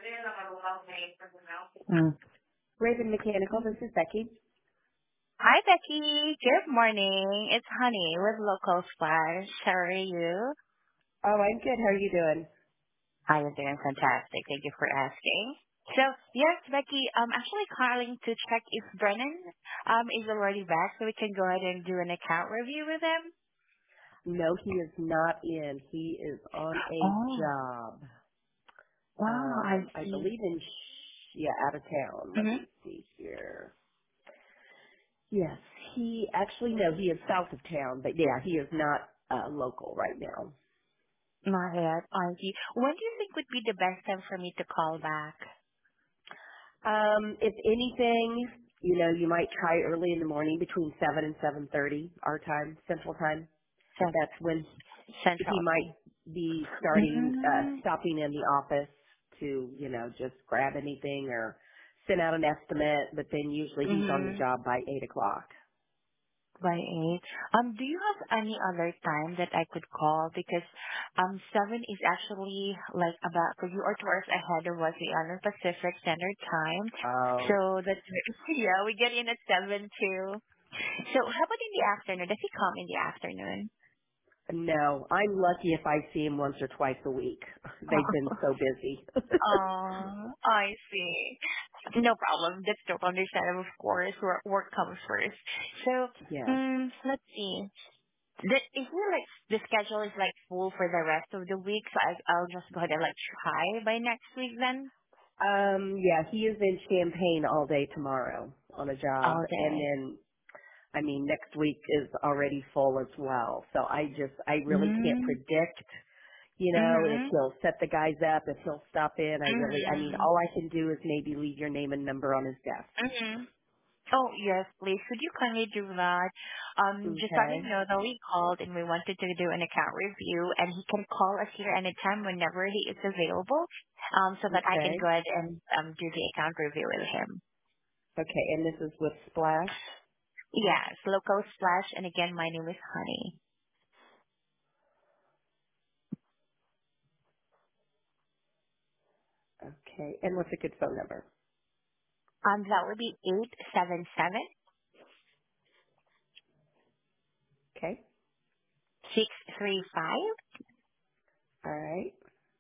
Mm. Raven Mechanical, this is Becky. Hi, Becky. Good morning. It's Honey with Local Splash. How are you? Oh, I'm good. How are you doing? I am doing fantastic. Thank you for asking. So, yes, Becky, I'm actually calling to check if Brennan is already back so we can go ahead and do an account review with him. No, he is not in. He is on a Oh, job. wow, I I see. believe in, out of town. Let Mm-hmm. me see here. Yes, no, he is south of town, but yeah, he is not local right now. Not yet. I see. When do you think would be the best time for me to call back? If anything, you might try early in the morning between 7 and 7:30 our time, Central Time. Cent- That's when he Central might time. be Mm-hmm. stopping in the office to, just grab anything or send out an estimate, but then usually he's on the Mm-hmm. job by 8 o'clock. By 8. Do you have any other time that I could call? Because 7 is actually like about 'cause you are 2 hours ahead of us. We are on Pacific Standard Time. Oh, So that's yeah, we get in at 7 too. So how about in the afternoon? Does he come in the afternoon? no, I'm lucky if I see him once or twice a week. They've been so busy. Oh, I see. No problem. That's totally understandable, of course. Work comes first. So, Yeah. let's see. Is it like the schedule is like full for the rest of the week? So I'll just go ahead and like try by next week then. Yeah, he is in Champaign all day tomorrow on a job, All and day. then next week is already full as well. So I really can't Mm. predict, if Mhm. he'll set the guys up, if he'll stop in. Mhm. All I can do is maybe leave your name and number on his desk. Mhm. Oh yes, please. Could you kindly do that? Just let him Okay. know that we called and we wanted to do an account review, and he can call us here anytime whenever he is available. So that I can Okay. go ahead and do the account review with him. Okay. And this is with Splash. Yes, local splash, and again, my name is Honey. Okay. And what's a good phone number? That would be 877 Okay. 635 All right.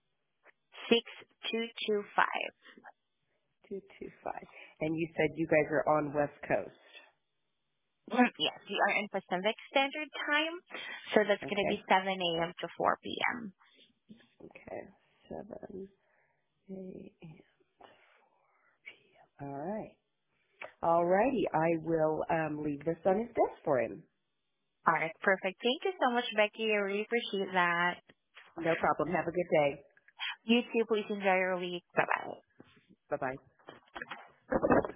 6225. 225. And you said you guys are on West Coast. Yes, we are in Pacific Standard Time, so that's going to be Okay. 7 a.m. to 4 p.m. Okay. 7 a.m. All right. All righty. I will leave this on his desk for him. All right, perfect. Thank you so much, Becky. I really appreciate that. No problem. Have a good day. You too. Please enjoy your week. Bye-bye. Bye bye.